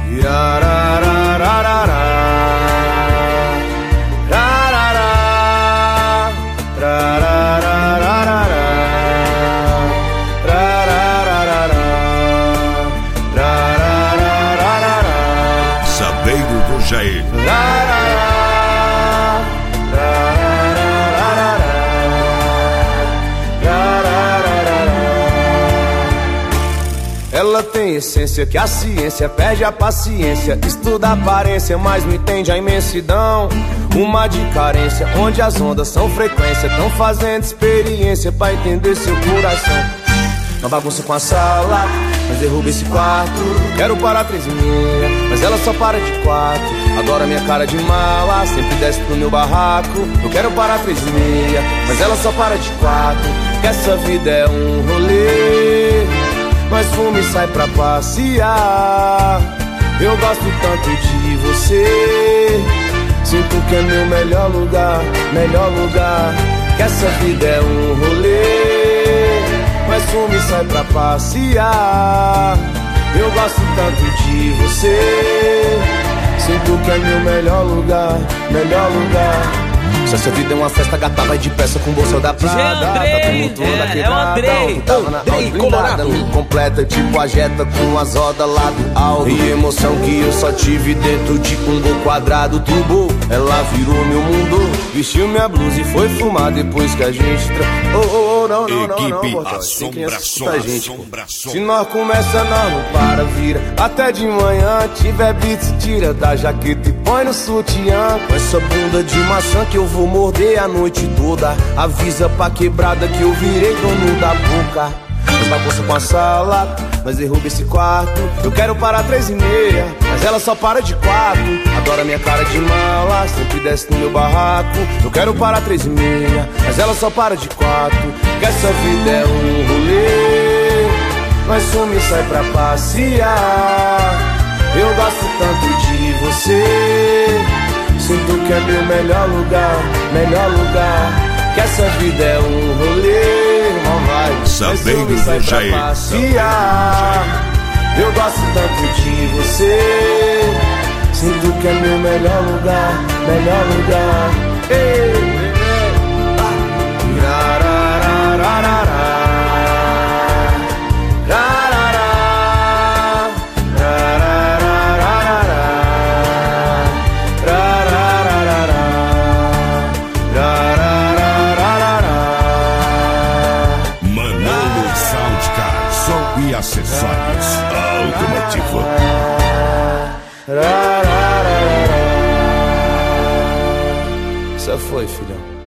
Sabeiro do Jair. Ela tem essência que a ciência perde a paciência. Estuda a aparência, mas não entende a imensidão. Uma de carência, onde as ondas são frequência. Tão fazendo experiência pra entender seu coração. Uma bagunça com a sala, mas derruba esse quarto. Quero parar 3h30, mas ela só para de 4. Adora minha cara de mala, sempre desce pro meu barraco. Eu quero parar 3h30, mas ela só para de 4. Que essa vida é um rolê, mas fumo e sai pra passear. Eu gosto tanto de você, sinto que é meu melhor lugar, melhor lugar. Que essa vida é um rolê, mas fumo e sai pra passear. Eu gosto tanto de você, sinto que é meu melhor lugar, melhor lugar. Se essa vida é uma festa, gata vai depressa com bolsa da Prada. Tá tumultuando da quebrada, é o Andrei, tava na blindada, me completa tipo a Jetta com as rodas lá do alto. E emoção que eu só tive dentro de um gol quadrado turbo. Ela virou meu mundo, vestiu minha blusa e foi fumar depois que a gente não, Equipe Assombração. Se nós começa, nós não para, vira até de manhã. Tiver beats, tira da jaqueta e põe no sutiã. Com essa bunda de maçã que eu vou morder a noite toda. Avisa pra quebrada que eu virei dono da boca. Mas bagunça com a sala, mas derruba esse quarto. Eu quero parar 3h30, mas ela só para de 4. Adora minha cara de mala, sempre desce no meu barraco. Eu quero parar 3h30, mas ela só para de 4. Que essa vida é um rolê, mas some e sai pra passear. Eu gosto tanto de você, sinto que é meu melhor lugar, melhor lugar. Que essa vida é um rolê, não vai. Sabeiro do Jair. Eu gosto tanto de você, sinto que é meu melhor lugar, melhor lugar. Ei. Som e acessórios automotivo. Só foi, filhão.